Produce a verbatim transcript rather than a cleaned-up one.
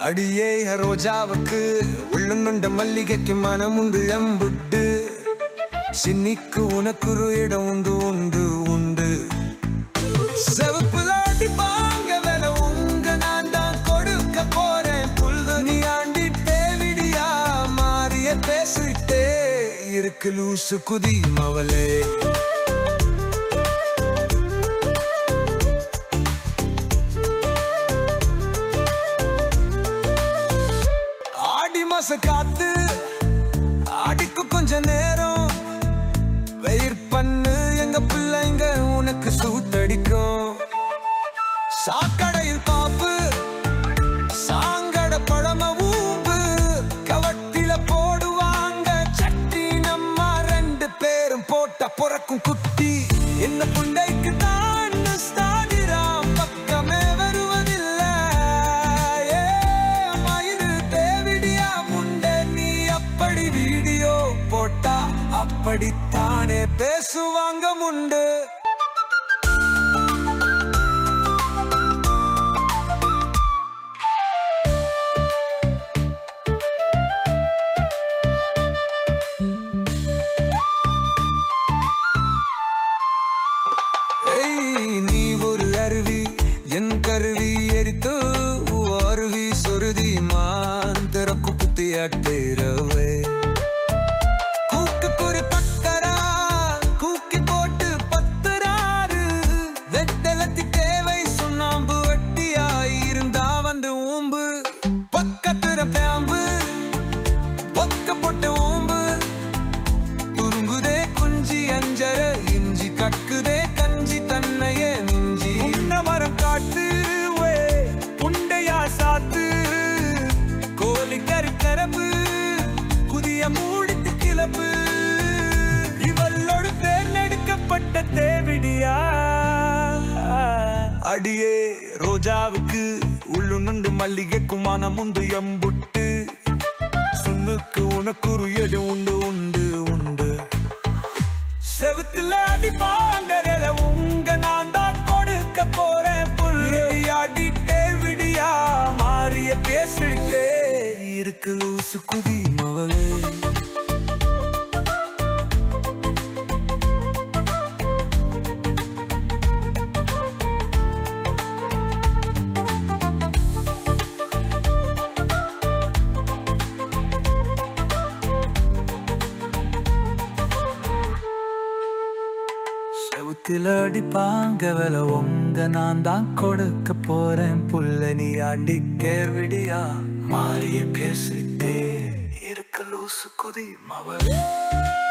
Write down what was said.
அடியே ரோஜாவுக்கு உள்ளுண்ட மல்லிகைக்கு மனமுண்டு எம்புட்டு சின்னிக்கு உனக்குரு இடம் உண்டு உண்டு உண்டு செவப்புல அடிப்பாங்க வேலை உங்க நான் தான் கொடுக்க போறேன் புல்து நீ ஆண்டி தேவிடியா மாறிய பேசிட்டே இருக்கு லூசு குதி மவளே காத்து அடிக்கு கொஞ்ச நேரம் வெயிட் பண்ணு எங்க பிள்ளைங்க உனக்கு சூத்தடிக்கும் சாக்கடையில் பாப்பு சாங்கட பழம ஊம்பு கவட்டில போடுவாங்க சட்டி நம்ம ரெண்டு பேரும் போட்ட பொறக்கும் குட்டி என்ன புண்டைக்கு தான் ஸ்தானிராம் பக்கமே வருவதில்லை வீடியோ போட்டா அப்படித்தானே பேசுவாங்க முண்டு நீ ஒரு அருவி என் கருவி எரித்து அருவி சொருதி மாந்திரக்கு புத்தியாட்டே கக்குதே கஞ்சி தன்னையே நெஞ்சி உன்ன மரம் காட்டு உண்டையா சாத்து கோழி கறி கரப்பு புதிய மூடித்து கிளப்பு இவளோடு தேர்ந்தெடுக்கப்பட்ட தேவிடியா அடியே ரோஜாவுக்கு உள்ளுண்டு மல்லிகைக்கு மனமுண்டு எம்புட்டு சுண்ணுக்கு உனக்குரு எடு உண்டு உண்டு உண்டு செவத்துல அடிப்பாங்க உங்க நான் தான் கொடுக்க போறேன் புல்லு அடிட்டே விடியா மாறிய பேசிட்டே இருக்கு லூசு குதி மவளே செவுத்துல அடிப்பாங்க வேலை உங்க நான் தான் கொடுக்க போறேன் புல்ல நீ அடிக்க விடியா மாறிய பேசிட்டே இருக்க லூசு குதி மவளே